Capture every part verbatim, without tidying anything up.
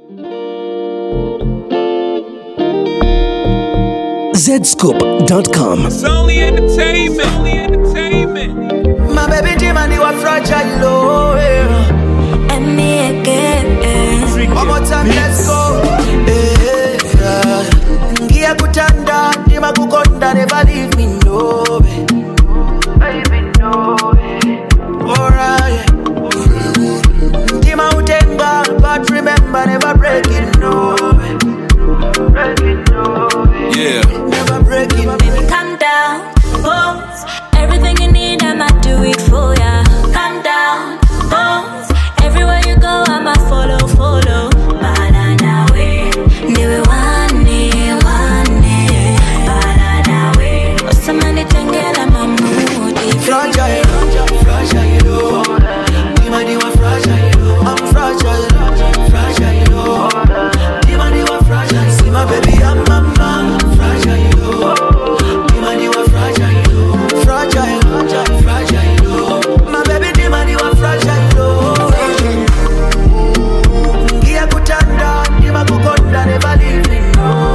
Z Scoop dot com. It's only entertainment. It's only entertainment. My baby Jimmy, you are fragile, oh, yeah. And me again. One more time, let's go. Hey, yeah. Ngia kutanda, Jima kukonda, never leave me, no, babe. Baby, no, babe. Alright. Jima utenga, but remember, never break it, no, babe. Break it, no, babe. Yeah. Never break it, Baby, calm down, pose. Everything you need, I'ma do it for ya. Calm down, pose. Everywhere you go, I'ma follow, follow. Banana way, niwe wane, wane. Banana way, osamani tengela mamudi. fragile, fragile, oh. Jima, you are fragile, I'm fragile, fragile, oh. Jima, you are fragile, see my baby, I'm mama, fragile, oh. Jima, you are fragile, fragile, fragile, oh. My baby, Jima, you are fragile, oh. Ngia kutanda, Jima kukonda, never leave me, no.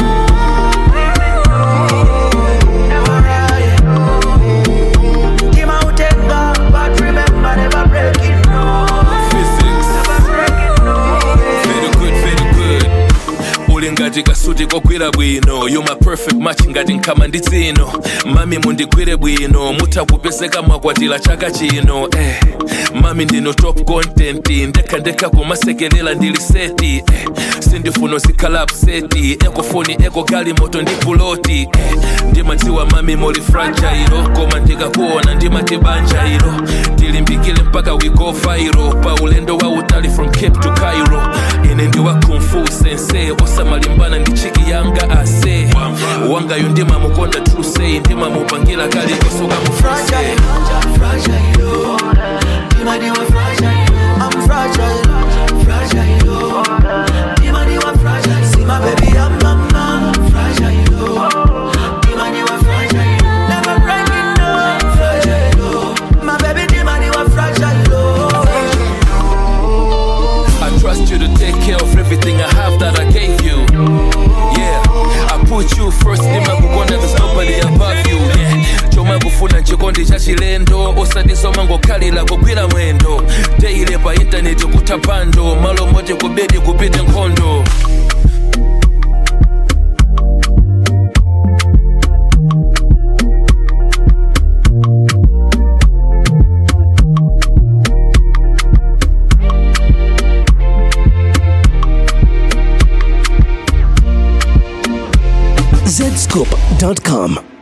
Alright. Jima utenga, but remember, never break it, no. Physics. Never break it, no. Very good, very good. Uli ngati kasuti kokwira bwino. You my perfect match ngati nkama ndi dzino. Mami mundigwire bwino. Mutakupezeka mwakwatira chaka chino. Eh. Mami ndino top content. Ndeka ndeka kumasekelela ndili seti. Eh. Sindifuno zikhala upseti. Eko phone, eko gali moto ndi puloti. Eh. Ndimadziwa mami moli fragile. Koma ndikakuona ndimatibanja ilo. Tilimbikile mpaka we go viral. Pa ulendo wa utali from Cape to Cairo. Ine ndiwa kung fu sensei. Osamalimbana ndi chiki yanga ase. Wanga yu ndima mukonda true say. Ndima mupangira kali kosoka mufrase. Fragile, fragile, oh. Jima, you are fragile, I'm fragile, fragile, oh. Jima, you are fragile, see my baby, I'm mama, fragile, oh. Jima, you are fragile, never break it, no. Fragile, oh. My baby, Jima, you are fragile, oh. I trust you to take care of everything I have that I gave you. Yeah, I put you first. Ndima kukonda, there's nobody above you. Yeah, choma kufuna chikondi cha chilendo. Osadisoma ngokalila kugwira mwendo. Daily pa internet kutapando. Malo mote kubedi kupite nkhondo. Z Scoop dot com.